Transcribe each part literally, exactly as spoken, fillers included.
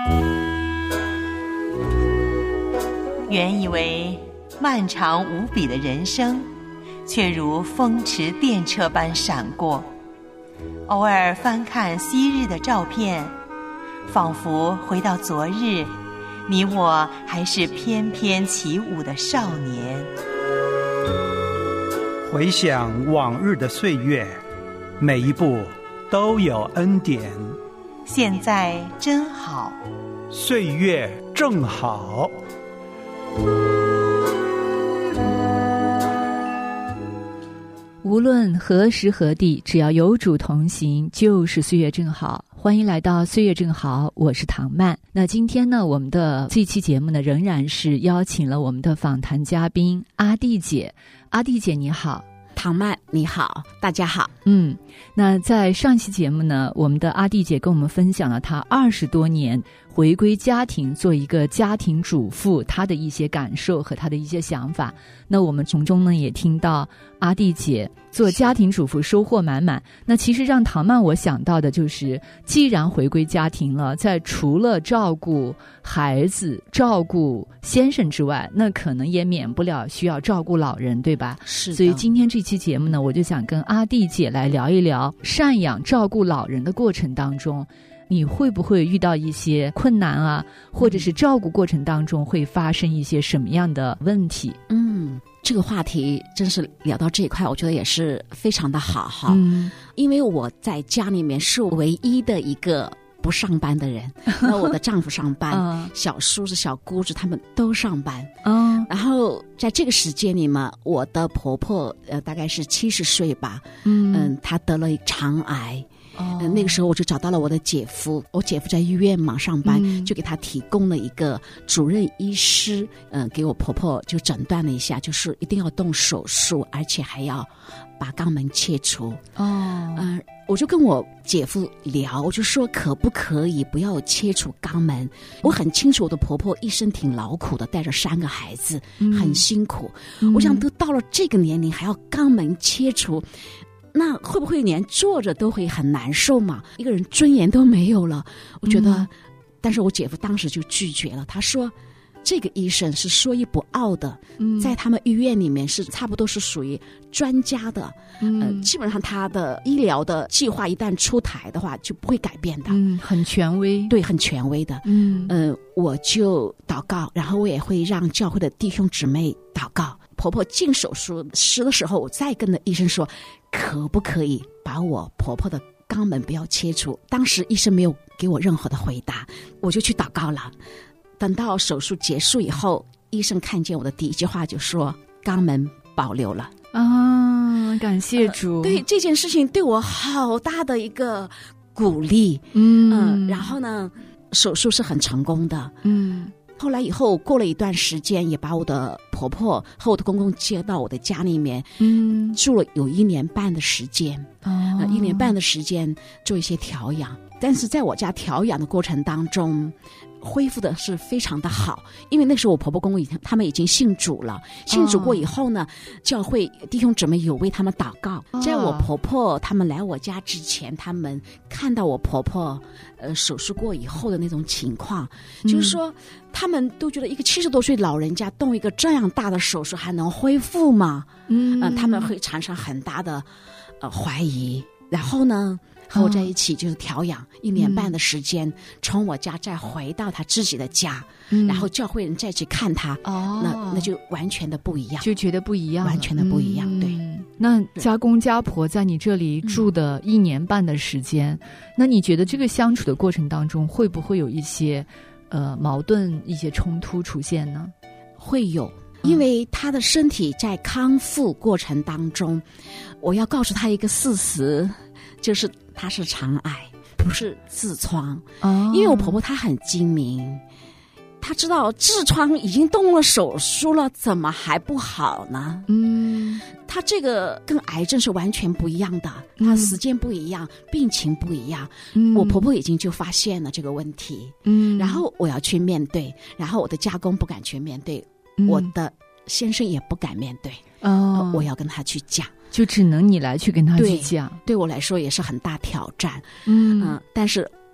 原以为漫长无比的人生，却如风驰电掣般闪过。偶尔翻看昔日的照片，仿佛回到昨日，你我还是翩翩起舞的少年。 回想往日的岁月，每一步都有恩典。 现在真好， 岁月正好。 无论何时何地，只要有主同行，就是岁月正好。欢迎来到岁月正好，我是唐曼。那今天呢，我们的这期节目呢，仍然是邀请了我们的访谈嘉宾阿蒂姐。阿蒂姐你好。 唐曼你好，大家好。 嗯，那在上期节目呢，我们的阿蒂姐跟我们分享了她二十多年回归家庭，做一个家庭主妇，她的一些感受和她的一些想法。那我们从中呢也听到阿蒂姐做家庭主妇收获满满。那其实让唐曼我想到的就是，既然回归家庭了，在除了照顾孩子、照顾先生之外，那可能也免不了需要照顾老人，对吧？ 是的。 所以今天这期节目呢，我就想跟阿蒂姐来聊一聊赡养照顾老人的过程当中，你会不会遇到一些困难啊，或者是照顾过程当中会发生一些什么样的问题？ 嗯，这个话题真是聊到这一块，我觉得也是非常的好哈。 嗯， 因为我在家里面是唯一的一个不上班的人，那我的丈夫上班，嗯、小叔子、小姑子他们都上班。 嗯， 然后在这个时间里嘛，我的婆婆呃大概是七十岁吧， 嗯嗯，她得了肠癌。 哦呃，那个时候我就找到了我的姐夫，我姐夫在医院嘛上班， 嗯、 就给他提供了一个主任医师，嗯、呃，给我婆婆就诊断了一下，就是一定要动手术，而且还要把肛门切除。 哦， 嗯、呃，我就跟我姐夫聊，我就说可不可以不要切除肛门？我很清楚我的婆婆一生挺劳苦的，带着三个孩子， 嗯、 很辛苦。 嗯、 我想都到了这个年龄还要肛门切除。那会不会连坐着都会很难受嘛？一个人尊严都没有了，我觉得。嗯、但是我姐夫当时就拒绝了，他说这个医生是说一不二的，嗯、在他们医院里面是差不多是属于专家的，嗯、呃，基本上他的医疗的计划一旦出台的话就不会改变的， 嗯，很权威， 对，很权威的， 嗯嗯、呃，我就祷告，然后我也会让教会的弟兄姊妹祷告。婆婆进手术室的时候，我再跟着医生说，可不可以把我婆婆的肛门不要切除？当时医生没有给我任何的回答，我就去祷告了。等到手术结束以后，医生看见我的第一句话就说：“肛门保留了。” 啊，感谢主！ 呃、对这件事情对我好大的一个鼓励。 嗯、 呃，然后呢，手术是很成功的。 嗯。 后来以后过了一段时间，也把我的婆婆和我的公公接到我的家里面， 嗯， 住了有一年半的时间， 哦， 呃、一年半的时间做一些调养。但是在我家调养的过程当中，恢复的是非常的好，因为那时候我婆婆公公已经他们已经信主了，信主过以后呢，哦、教会弟兄姊妹有为他们祷告。哦、在我婆婆他们来我家之前，他们看到我婆婆呃手术过以后的那种情况，嗯、就是说他们都觉得一个七十多岁老人家动一个这样大的手术还能恢复吗？ 嗯、 呃，他们会产生很大的呃怀疑。然后呢，和我在一起就是调养、哦、一年半的时间、嗯、从我家再回到他自己的家、嗯、然后教会人再去看他， 哦， 那那就完全的不一样， 就觉得不一样， 完全的不一样、嗯、对。 那家公家婆在你这里住的一年半的时间、嗯、那你觉得这个相处的过程当中会不会有一些呃矛盾一些冲突出现呢？ 会有，因为他的身体在康复过程当中，我要告诉他一个事实，就是他是肠癌，不是痔疮。 哦， 因为我婆婆她很精明，她知道痔疮已经动了手术了，怎么还不好呢？ 嗯， 她这个跟癌症是完全不一样的，她时间不一样、嗯、病情不一样、嗯、我婆婆已经就发现了这个问题， 嗯， 然后我要去面对，然后我的家公不敢去面对、嗯、我的先生也不敢面对， 哦， 我要跟他去讲， 就只能你来去跟他去讲， 对，对我来说也是很大挑战。 嗯、 呃、但是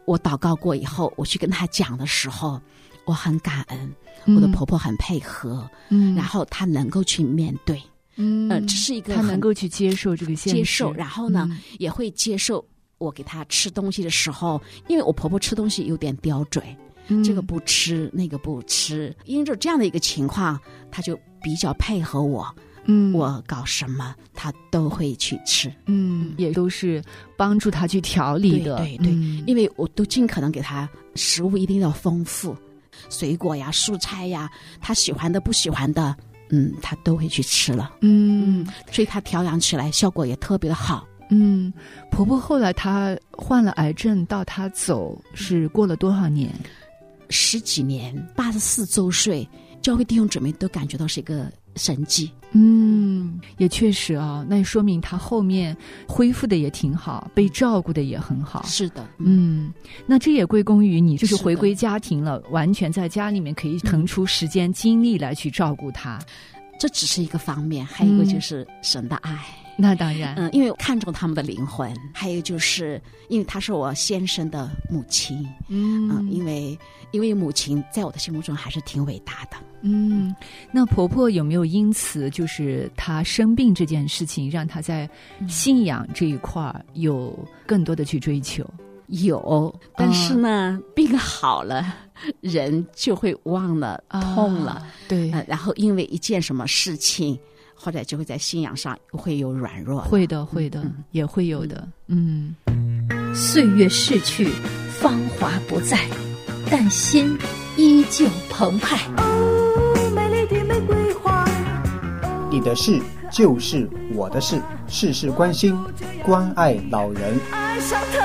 我祷告过以后，我去跟他讲的时候，我很感恩，嗯、我的婆婆很配合，嗯，然后她能够去面对，嗯，呃，这是一个她能够去接受这个现实， 接受，然后呢， 嗯、 也会接受我给她吃东西的时候，因为我婆婆吃东西有点刁嘴。嗯、这个不吃，那个不吃，因着这样的一个情况，他就比较配合我。嗯，我搞什么，他都会去吃。 嗯，也都是帮助他去调理的。 对对对、嗯，因为我都尽可能给他食物一定要丰富，水果呀、蔬菜呀，他喜欢的、不喜欢的，嗯，他都会去吃了。嗯，嗯所以他调养起来效果也特别的好。 嗯，婆婆后来她患了癌症，到她走是过了多少年？ 十几年，八十四周岁，教会弟兄姊妹都感觉到是一个神迹。 嗯，也确实啊，那说明他后面恢复的也挺好，被照顾的也很好。 是的， 嗯，那这也归功于你，就是回归家庭了，完全在家里面可以腾出时间、精力来去照顾他。 这只是一个方面，还有一个就是神的爱。嗯那当然， 嗯，因为看重他们的灵魂，还有就是因为她是我先生的母亲，嗯，嗯因为因为母亲在我的心目中还是挺伟大的， 嗯。那婆婆有没有因此就是她生病这件事情，让她在信仰这一块有更多的去追求？ 有，但是呢，哦、病好了，人就会忘了痛了，啊、 对、 呃，然后因为一件什么事情。或者就会在信仰上会有软弱， 会的，会的，嗯、也会有的。嗯， 岁月逝去，芳华不再，但心依旧澎湃。 哦，美丽的玫瑰花。 你的事就是我的事，事事关心，关爱老人。 爱上他。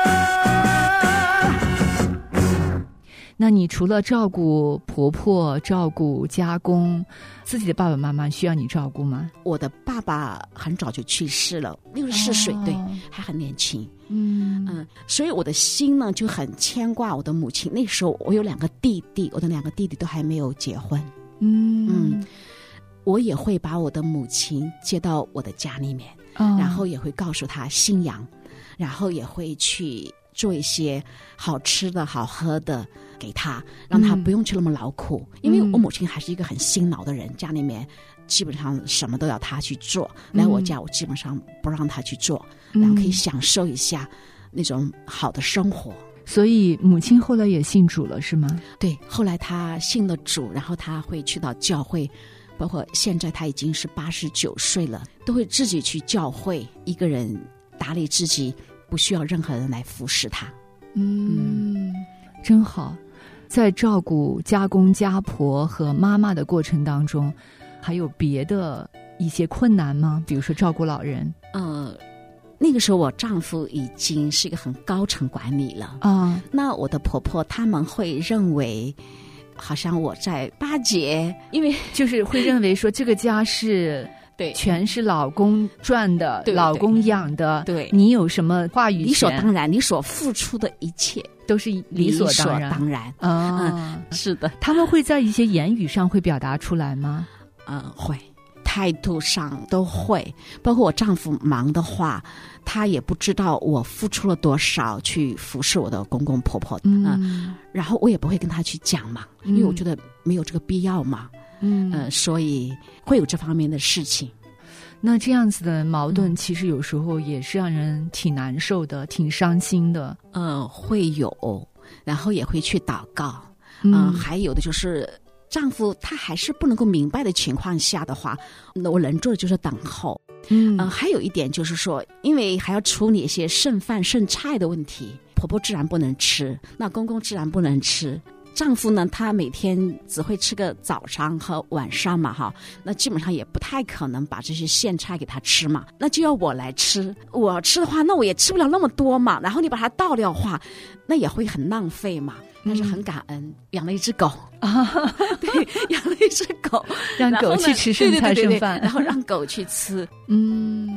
那你除了照顾婆婆、照顾家公，自己的爸爸妈妈需要你照顾吗？ 我的爸爸很早就去世了，六十四岁，对，还很年轻。嗯嗯，所以我的心呢就很牵挂我的母亲。那时候我有两个弟弟，我的两个弟弟都还没有结婚。嗯嗯，我也会把我的母亲接到我的家里面，哦、然后也会告诉她信仰，然后也会去做一些好吃的好喝的给他，让他不用去那么劳苦、嗯、因为我母亲还是一个很辛劳的人，家里面基本上什么都要他去做、嗯、来我家我基本上不让他去做、嗯、然后可以享受一下那种好的生活。 所以母亲后来也信主了是吗？ 对，后来他信了主，然后他会去到教会，包括现在他已经是八十九岁了，都会自己去教会，一个人打理自己，不需要任何人来服侍他。 嗯，真好。在照顾家公家婆和妈妈的过程当中，还有别的一些困难吗？比如说照顾老人？ 呃，那个时候我丈夫已经是一个很高层管理了啊。那我的婆婆他们会认为，好像我在巴结，因为就是会认为说这个家是。对，全是老公赚的， 对对对， 老公养的， 对， 你有什么话语权？ 理所当然，你所付出的一切都是理所当然。 理所当然啊、 嗯，是的。 他们会在一些言语上会表达出来吗？ 嗯，会，态度上都会。包括我丈夫忙的话，他也不知道我付出了多少去服侍我的公公婆婆，嗯，嗯然后我也不会跟他去讲嘛，因为我觉得没有这个必要嘛。嗯、呃，所以会有这方面的事情。 那这样子的矛盾，其实有时候也是让人挺难受的，挺伤心的。 嗯、呃，会有，然后也会去祷告。嗯、呃，还有的就是丈夫他还是不能够明白的情况下的话，那我能做的就是等候。嗯、呃，还有一点就是说，因为还要处理一些剩饭剩菜的问题，婆婆自然不能吃，那公公自然不能吃。丈夫呢，他每天只会吃个早上和晚上嘛，哈，那基本上也不太可能把这些现菜给他吃嘛，那就要我来吃。我吃的话，那我也吃不了那么多嘛，然后你把它倒掉的话，那也会很浪费嘛。但是很感恩，养了一只狗啊，对，养了一只狗， 让狗去吃剩菜剩饭， 然后让狗去吃。 嗯，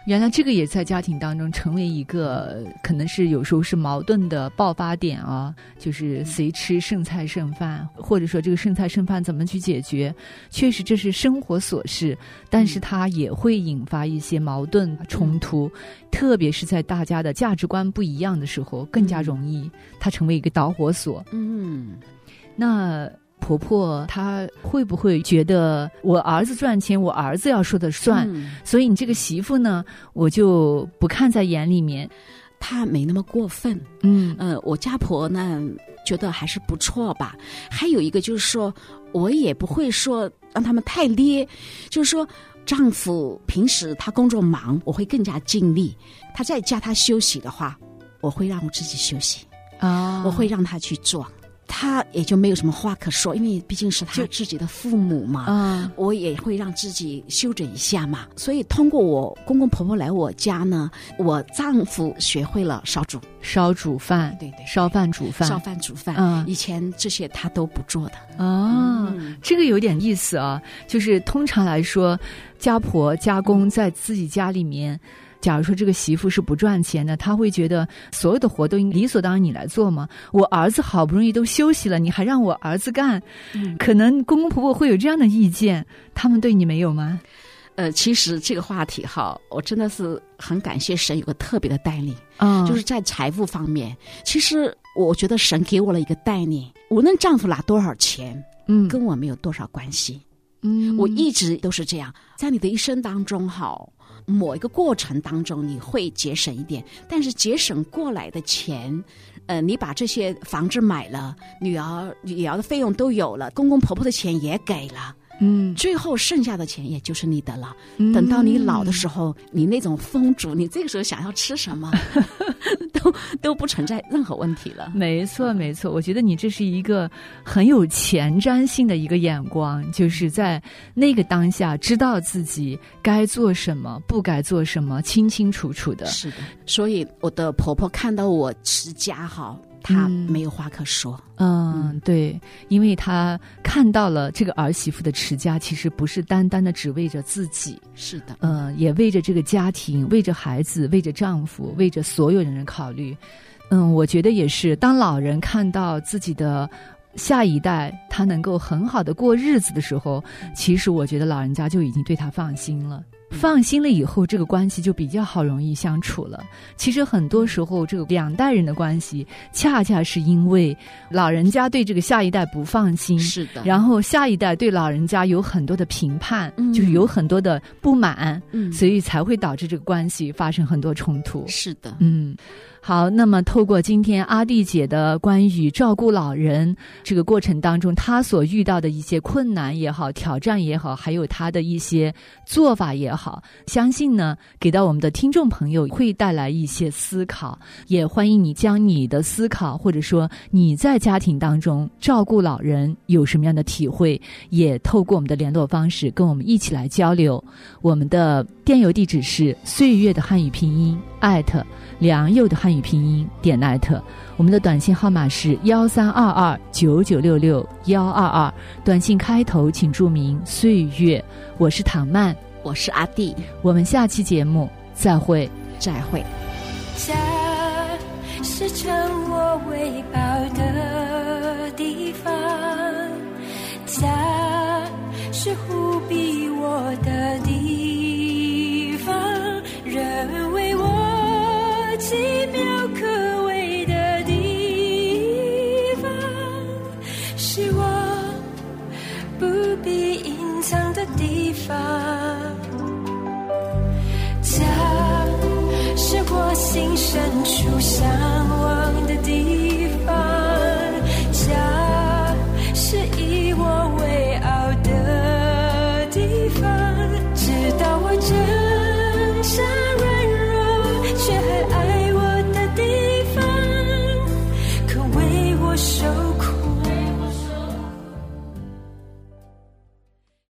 原来这个也在家庭当中成为一个可能是有时候是矛盾的爆发点啊，就是谁吃剩菜剩饭，或者说这个剩菜剩饭怎么去解决，确实这是生活琐事，但是它也会引发一些矛盾冲突，特别是在大家的价值观不一样的时候更加容易它成为一个导火索。 嗯， 那婆婆她会不会觉得我儿子赚钱我儿子要说的算、嗯、所以你这个媳妇呢我就不看在眼里面？ 她没那么过分。 嗯呃，我家婆呢觉得还是不错吧。还有一个就是说我也不会说让他们太咧，就是说丈夫平时他工作忙我会更加尽力，他在家他休息的话我会让我自己休息啊、哦，我会让他去做，他也就没有什么话可说，因为毕竟是他自己的父母嘛，嗯，我也会让自己休整一下嘛。所以通过我公公婆婆来我家呢，我丈夫学会了烧煮烧煮饭， 对 对, 对， 烧饭煮饭， 烧饭煮饭， 嗯， 以前这些他都不做的。 哦、嗯，这个有点意思啊，就是通常来说，家婆家公在自己家里面。假如说这个媳妇是不赚钱的，她会觉得所有的活都理所当然你来做吗？我儿子好不容易都休息了，你还让我儿子干、嗯、可能公公婆婆会有这样的意见，他们对你没有吗？ 呃，其实这个话题哈，我真的是很感谢神有个特别的带领啊、嗯， 就是在财富方面，其实我觉得神给我了一个带领，无论丈夫拿多少钱， 嗯， 跟我没有多少关系， 嗯， 我一直都是这样，在你的一生当中哈。某一个过程当中你会节省一点，但是节省过来的钱呃，你把这些房子买了，女儿女儿的费用都有了，公公婆婆的钱也给了， 嗯， 最后剩下的钱也就是你的了、嗯、等到你老的时候，你那种丰足，你这个时候想要吃什么都都不存在任何问题了。 没错没错，我觉得你这是一个很有前瞻性的一个眼光，就是在那个当下知道自己该做什么不该做什么清清楚楚的。 是的，所以我的婆婆看到我持家哈，她没有话可说。 嗯, 嗯对，因为她看到了这个儿媳妇的持家其实不是单单的只为着自己， 是的， 呃，也为着这个家庭，为着孩子，为着丈夫，为着所有人考虑。嗯，我觉得也是，当老人看到自己的下一代他能够很好的过日子的时候，其实我觉得老人家就已经对他放心了。放心了以后，这个关系就比较好容易相处了。其实很多时候这个两代人的关系恰恰是因为老人家对这个下一代不放心， 是的， 然后下一代对老人家有很多的评判、嗯、就是有很多的不满、嗯、所以才会导致这个关系发生很多冲突。 是的， 嗯，好，那么透过今天阿弟姐的关于照顾老人这个过程当中她所遇到的一些困难也好，挑战也好，还有她的一些做法也好，相信呢给到我们的听众朋友会带来一些思考，也欢迎你将你的思考或者说你在家庭当中照顾老人有什么样的体会，也透过我们的联络方式跟我们一起来交流。我们的电邮地址是岁月的汉语拼音艾特良佑的汉语拼音点 net， 我们的短信号码是幺三二二九九六六幺二二，短信开头请注明岁月。我是唐曼， 我是阿弟， 我们下期节目再会， 再会。 家是成我为宝的地方，家是护庇我的地方，人为我奇妙可畏的地方，是我不必隐藏的地方。家是我心深处想